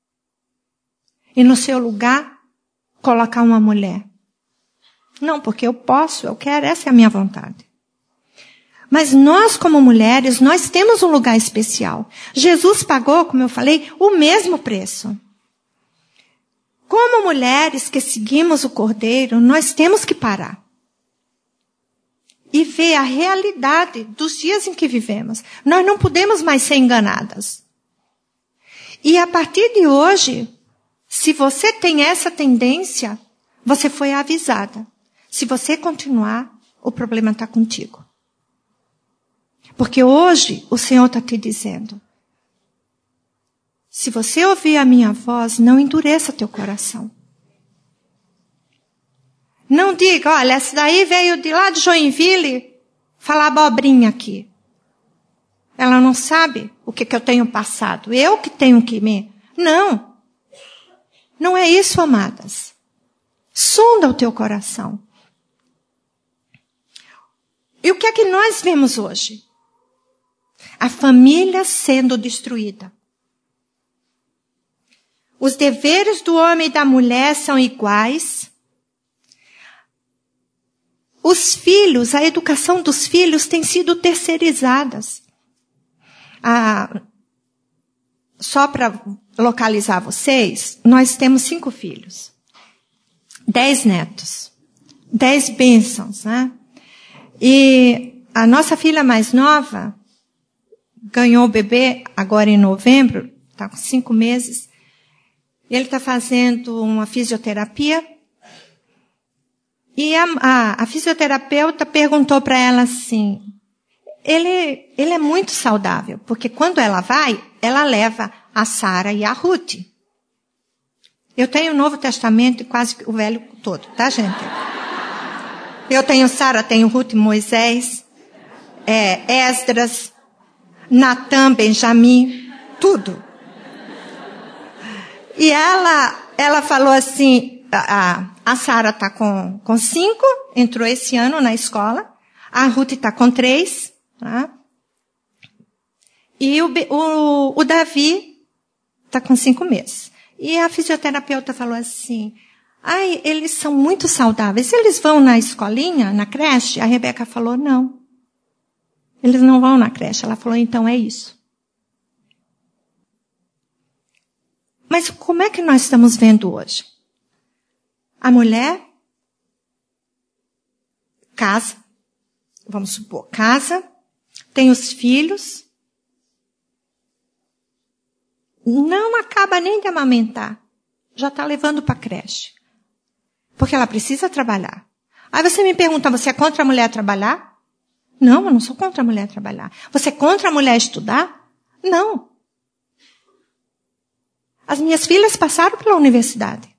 E no seu lugar, colocar uma mulher. Não, porque eu posso, eu quero, essa é a minha vontade. Mas nós, como mulheres, nós temos um lugar especial. Jesus pagou, como eu falei, o mesmo preço. Como mulheres que seguimos o Cordeiro, nós temos que parar. e ver a realidade dos dias em que vivemos. Nós não podemos mais ser enganadas. E a partir de hoje, se você tem essa tendência, você foi avisada. Se você continuar, o problema está contigo. Porque hoje o Senhor está te dizendo, se você ouvir a minha voz, não endureça teu coração. Não diga, olha, essa daí veio de lá de Joinville falar abobrinha aqui. Ela não sabe o que eu tenho passado. Eu que tenho que me... Não. Não é isso, amadas. Sonda o teu coração. E o que é que nós vemos hoje? A família sendo destruída. Os deveres do homem e da mulher são iguais. Os filhos, a educação dos filhos tem sido terceirizadas. Só para localizar vocês, nós temos 5 filhos. 10 netos. 10 bênçãos, né? E a nossa filha mais nova ganhou o bebê agora em novembro, está com 5 meses. Ele está fazendo uma fisioterapia. E a fisioterapeuta perguntou para ela assim, ele é muito saudável, porque quando ela vai, ela leva a Sara e a Ruth. Eu tenho o Novo Testamento e quase o Velho todo, tá, gente? Eu tenho Sara, tenho Ruth, Moisés, Esdras, Natã, Benjamim, tudo. E ela falou assim, a Sara está com 5, entrou esse ano na escola. A Ruth está com 3. Tá? E o Davi está com 5 meses. E a fisioterapeuta falou assim, eles são muito saudáveis. Eles vão na escolinha, na creche? A Rebeca falou, não. Eles não vão na creche. Ela falou, então é isso. Mas como é que nós estamos vendo hoje? A mulher casa, vamos supor, casa, tem os filhos, não acaba nem de amamentar, já está levando para a creche. Porque ela precisa trabalhar. Aí você me pergunta, você é contra a mulher trabalhar? Não, eu não sou contra a mulher trabalhar. Você é contra a mulher estudar? Não. As minhas filhas passaram pela universidade.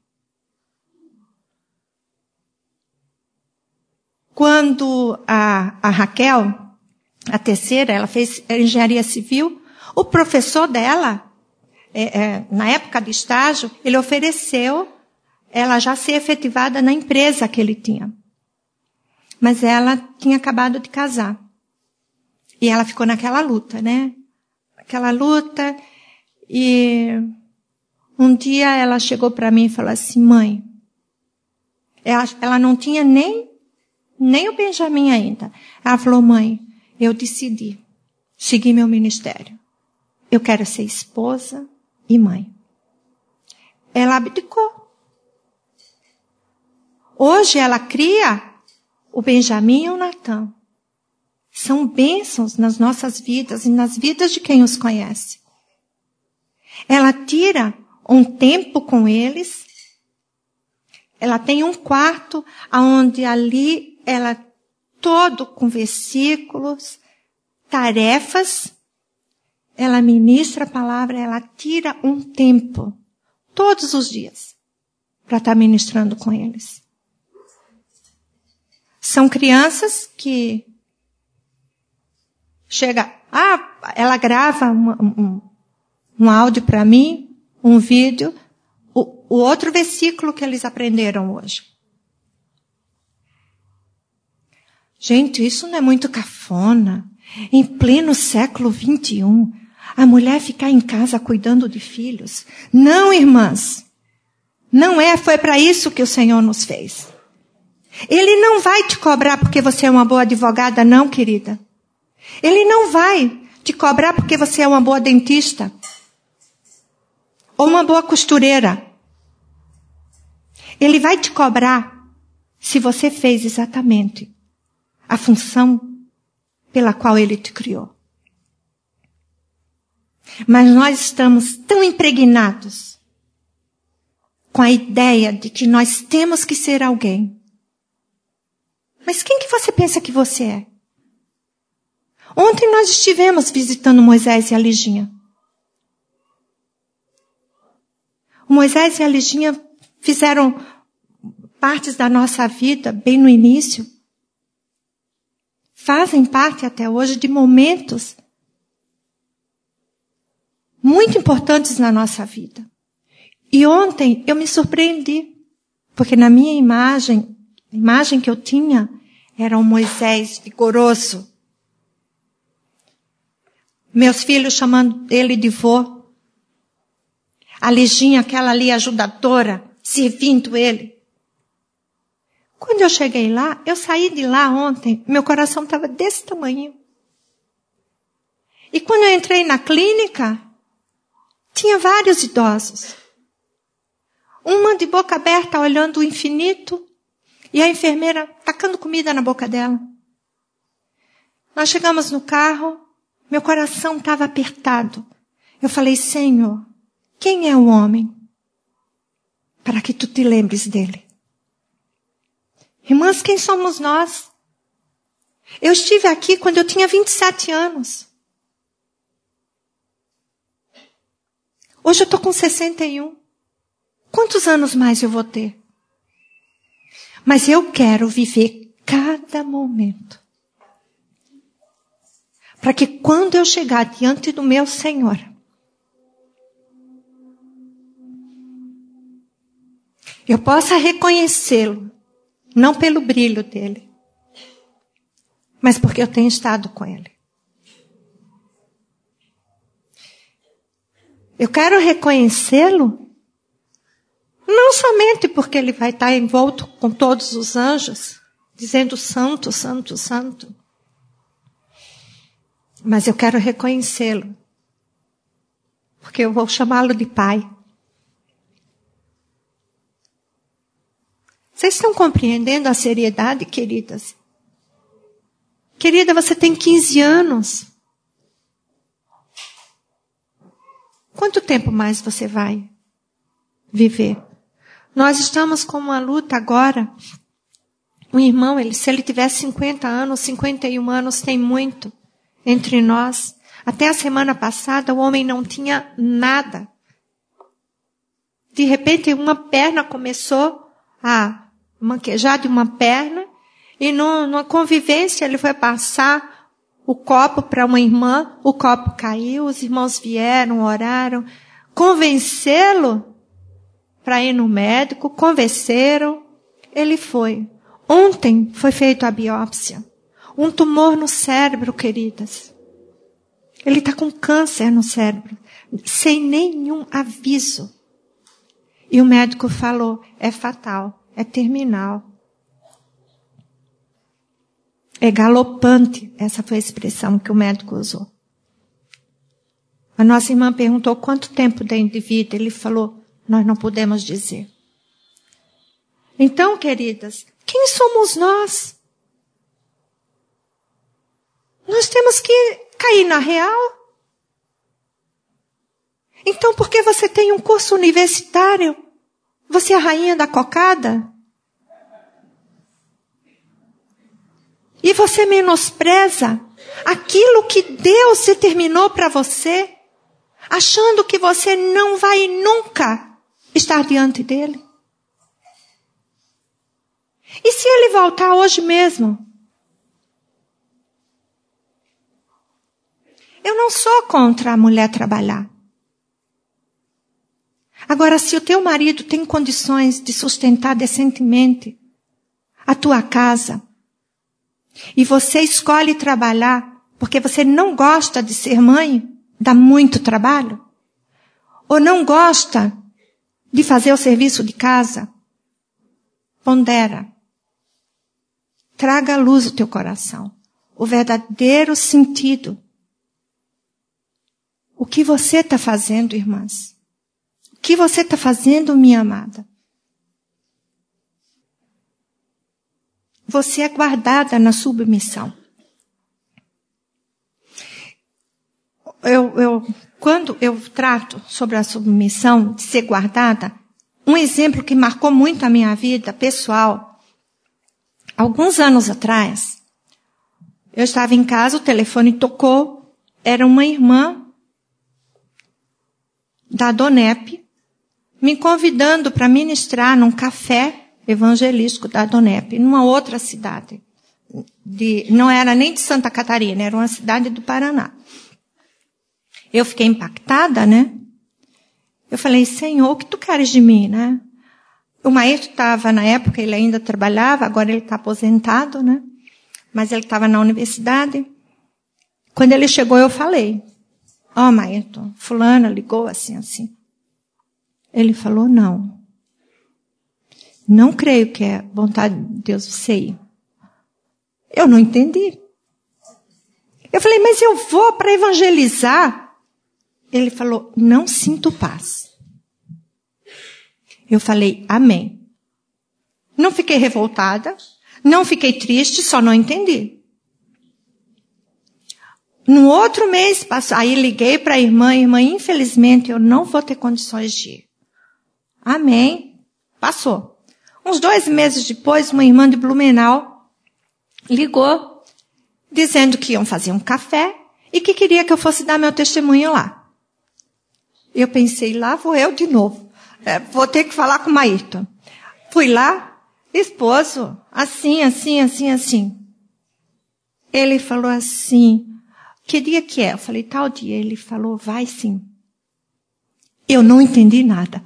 Quando a Raquel, a terceira, ela fez engenharia civil, o professor dela, na época de estágio, ele ofereceu ela já ser efetivada na empresa que ele tinha. Mas ela tinha acabado de casar. E ela ficou naquela luta, né? Aquela luta. E um dia ela chegou para mim e falou assim, mãe, ela não tinha nem o Benjamin ainda. Ela falou, mãe, eu decidi seguir meu ministério. Eu quero ser esposa e mãe. Ela abdicou. Hoje ela cria o Benjamin e o Natã. São bênçãos nas nossas vidas e nas vidas de quem os conhece. Ela tira um tempo com eles. Ela tem um quarto onde ali ela todo com versículos, tarefas. Ela ministra a palavra, ela tira um tempo todos os dias para estar ministrando com eles. São crianças que ela grava um áudio para mim, um vídeo, o outro versículo que eles aprenderam hoje. Gente, isso não é muito cafona? Em pleno século 21, a mulher ficar em casa cuidando de filhos? Não, irmãs. Não foi para isso que o Senhor nos fez. Ele não vai te cobrar porque você é uma boa advogada, não, querida. Ele não vai te cobrar porque você é uma boa dentista. Ou uma boa costureira. Ele vai te cobrar se você fez exatamente a função pela qual Ele te criou. Mas nós estamos tão impregnados com a ideia de que nós temos que ser alguém. Mas quem que você pensa que você é? Ontem nós estivemos visitando Moisés e a Liginha. O Moisés e a Liginha fizeram partes da nossa vida bem no início. Fazem parte até hoje de momentos muito importantes na nossa vida. E ontem eu me surpreendi, porque na minha imagem, a imagem que eu tinha era um Moisés vigoroso. Meus filhos chamando ele de vô. A Liginha, aquela ali ajudadora, servindo ele. Quando eu cheguei lá, eu saí de lá ontem, meu coração estava desse tamanho. E quando eu entrei na clínica, tinha vários idosos. Uma de boca aberta, olhando o infinito, e a enfermeira tacando comida na boca dela. Nós chegamos no carro, meu coração estava apertado. Eu falei, Senhor, quem é o homem? Para que tu te lembres dele. Irmãs, quem somos nós? Eu estive aqui quando eu tinha 27 anos. Hoje eu estou com 61. Quantos anos mais eu vou ter? Mas eu quero viver cada momento. Para que quando eu chegar diante do meu Senhor, eu possa reconhecê-lo, não pelo brilho dele, mas porque eu tenho estado com ele. Eu quero reconhecê-lo não somente porque ele vai estar envolto com todos os anjos, dizendo santo, santo, santo. Mas eu quero reconhecê-lo, porque eu vou chamá-lo de Pai. Vocês estão compreendendo a seriedade, queridas? Querida, você tem 15 anos. Quanto tempo mais você vai viver? Nós estamos com uma luta agora. Um irmão, se ele tiver 50 anos, 51 anos, tem muito entre nós. Até a semana passada, o homem não tinha nada. De repente, uma perna começou a manquejar de uma perna, e numa convivência ele foi passar o copo para uma irmã, o copo caiu, os irmãos vieram, oraram, convencê-lo para ir no médico, convenceram, ele foi. Ontem foi feita a biópsia. Um tumor no cérebro, queridas. Ele está com câncer no cérebro, sem nenhum aviso. E o médico falou, é fatal, é terminal. É galopante, essa foi a expressão que o médico usou. A nossa irmã perguntou quanto tempo tem de vida. Ele falou, nós não podemos dizer. Então, queridas, quem somos nós? Nós temos que cair na real. Então, por que você tem um curso universitário? Você é a rainha da cocada? E você menospreza aquilo que Deus determinou para você, achando que você não vai nunca estar diante dele? E se ele voltar hoje mesmo? Eu não sou contra a mulher trabalhar. Agora, se o teu marido tem condições de sustentar decentemente a tua casa, e você escolhe trabalhar porque você não gosta de ser mãe, dá muito trabalho, ou não gosta de fazer o serviço de casa, pondera. Traga à luz o teu coração, o verdadeiro sentido. O que você está fazendo, irmãs? O que você está fazendo, minha amada? você é guardada na submissão. Quando eu trato sobre a submissão, de ser guardada, um exemplo que marcou muito a minha vida pessoal, alguns anos atrás, eu estava em casa, o telefone tocou, era uma irmã da Donep, me convidando para ministrar num café evangelístico da Donep, numa outra cidade. Não era nem de Santa Catarina, era uma cidade do Paraná. Eu fiquei impactada, né? Eu falei, Senhor, o que tu queres de mim, né? O maestro estava, na época, ele ainda trabalhava, agora ele está aposentado, né? Mas ele estava na universidade. Quando ele chegou, eu falei, maestro, fulana ligou assim. Ele falou, não creio que é vontade de Deus você ir. Eu não entendi. Eu falei, mas eu vou para evangelizar. Ele falou, não sinto paz. Eu falei, amém. Não fiquei revoltada, não fiquei triste, só não entendi. No outro mês, aí liguei para a irmã, infelizmente eu não vou ter condições de ir. Amém. Passou. Uns 2 meses depois, uma irmã de Blumenau ligou, dizendo que iam fazer um café e que queria que eu fosse dar meu testemunho lá. Eu pensei, lá vou eu de novo. Vou ter que falar com o Maírton. Fui lá, esposo, assim. Ele falou assim, que dia que é? Eu falei, tal dia. Ele falou, vai sim. Eu não entendi nada.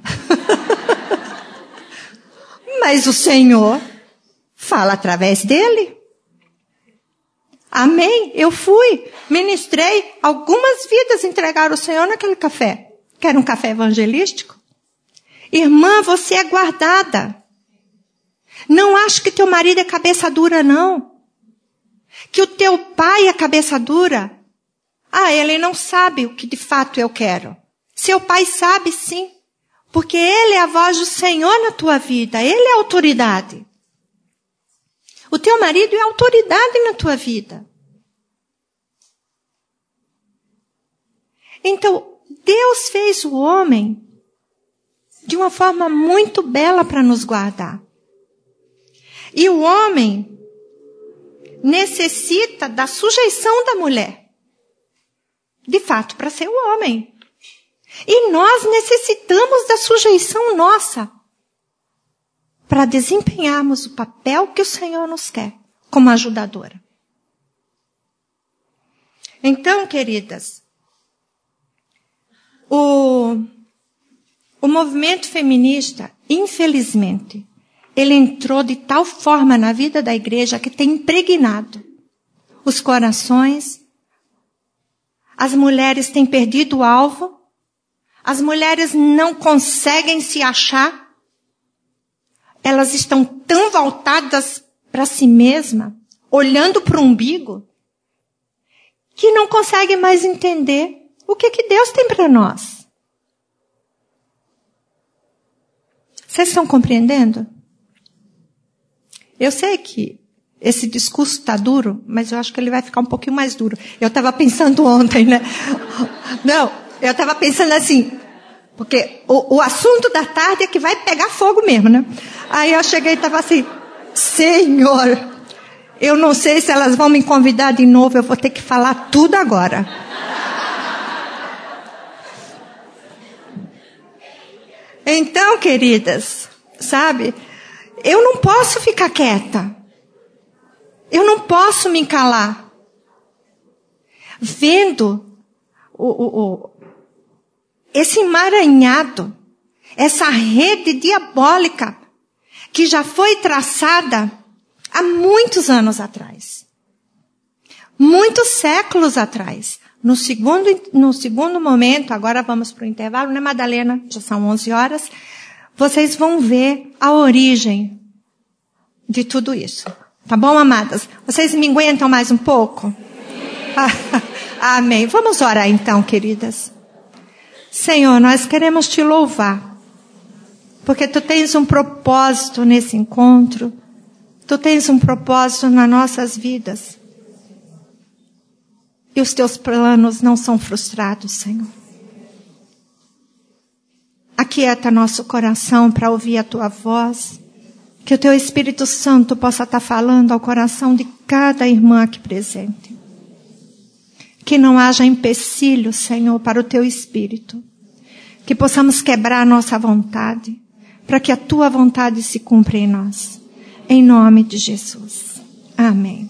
Mas o Senhor fala através dele. Amém? Eu fui, ministrei, algumas vidas entregaram o Senhor naquele café. Que era um café evangelístico. Irmã, você é guardada. Não acho que teu marido é cabeça dura, não. Que o teu pai é cabeça dura. Ele não sabe o que de fato eu quero. Seu pai sabe sim. Porque ele é a voz do Senhor na tua vida. Ele é a autoridade. O teu marido é a autoridade na tua vida. Então, Deus fez o homem de uma forma muito bela para nos guardar. E o homem necessita da sujeição da mulher. De fato, para ser o homem. E nós necessitamos da sujeição nossa para desempenharmos o papel que o Senhor nos quer como ajudadora. Então, queridas, o movimento feminista, infelizmente, ele entrou de tal forma na vida da igreja que tem impregnado os corações. As mulheres têm perdido o alvo. As mulheres não conseguem se achar. Elas estão tão voltadas para si mesmas, olhando para o umbigo, que não conseguem mais entender o que Deus tem para nós. Vocês estão compreendendo? Eu sei que esse discurso está duro, mas eu acho que ele vai ficar um pouquinho mais duro. Eu estava pensando ontem, né? Não, eu estava pensando assim, porque o assunto da tarde é que vai pegar fogo mesmo, né? Aí eu cheguei e estava assim, Senhor, eu não sei se elas vão me convidar de novo, eu vou ter que falar tudo agora. Então, queridas, sabe, eu não posso ficar quieta. Eu não posso me calar. Vendo esse emaranhado, essa rede diabólica que já foi traçada há muitos anos atrás. Muitos séculos atrás. No segundo momento, agora vamos para o intervalo, né, Madalena? Já são 11 horas. Vocês vão ver a origem de tudo isso. Tá bom, amadas? Vocês me aguentam mais um pouco? Amém. Vamos orar então, queridas. Senhor, nós queremos te louvar, porque tu tens um propósito nesse encontro Tu tens um propósito nas nossas vidas. E os teus planos não são frustrados, Senhor. Aquieta nosso coração para ouvir a tua voz. Que o teu Espírito Santo possa estar falando ao coração de cada irmã aqui presente. Que não haja empecilho, Senhor, para o teu Espírito. Que possamos quebrar a nossa vontade, para que a tua vontade se cumpra em nós. Em nome de Jesus. Amém.